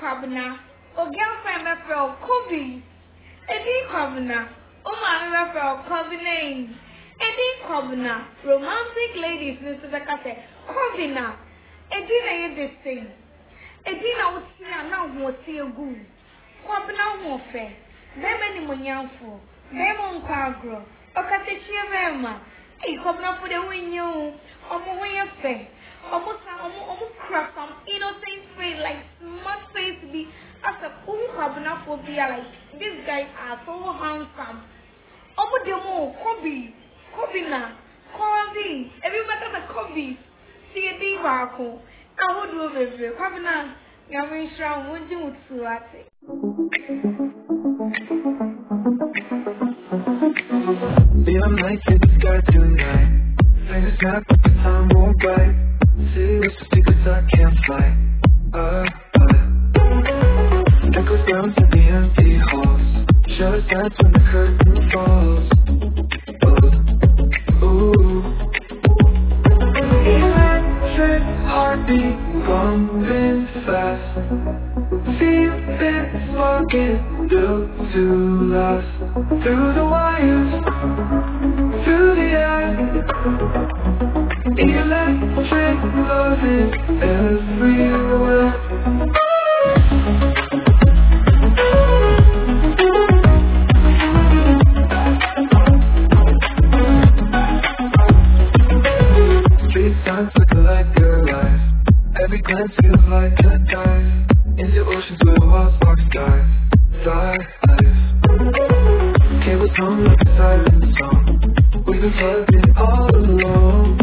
Kwabena, or girlfriend referral Kobe. Eddie Kwabena, Oma referral Kwabena. Eddie Kwabena, romantic ladies, Mr. Zakate, Kwabena. Eddie na this thing. Eddie na uti na uti egu. Kwabena wofe. Bema ni monyanfo. Bema nkwagro. Okate chievema. Hey, Kwabena for the winyo. Omo wefe. Almost craft some innocent face, like smart face to be as a cool Kwabena phobia. Like these guys are so handsome. Omo demo Kobe na Kobe. Everybody has a Kobe. See a diva. I would do it. Kwabena, you're very strong. Would you to it? Be a night in the sky tonight. Play the snap, but the time won't bite. Serious because I can't fly. Echoes down to the empty halls. Shadows dance when the curtain falls. Ooh. Electric heartbeat pumping fast. Feeling sparking, built to last. Through the wires, through the air. Electric love is everywhere. Street signs look like your life. Every glance feels like a dive into oceans where wild sparks dive. Fly life. Cables hum like a silent song. We've been plugged in all along.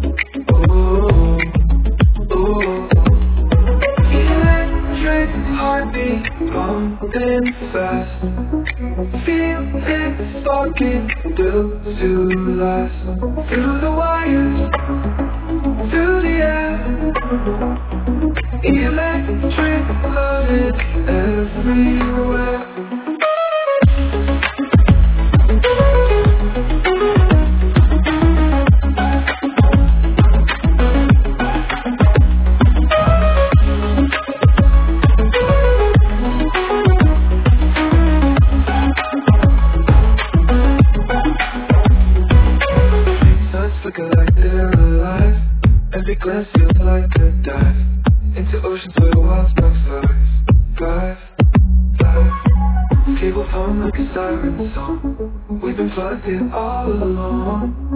Electric heartbeat pumping fast. Feel it sparking, built to last. Through the wires, through the air. Electric love is everywhere. Every glance feels like a dive into oceans where wild sparks flies. Cables hum like a siren song. We've been plugged in all along.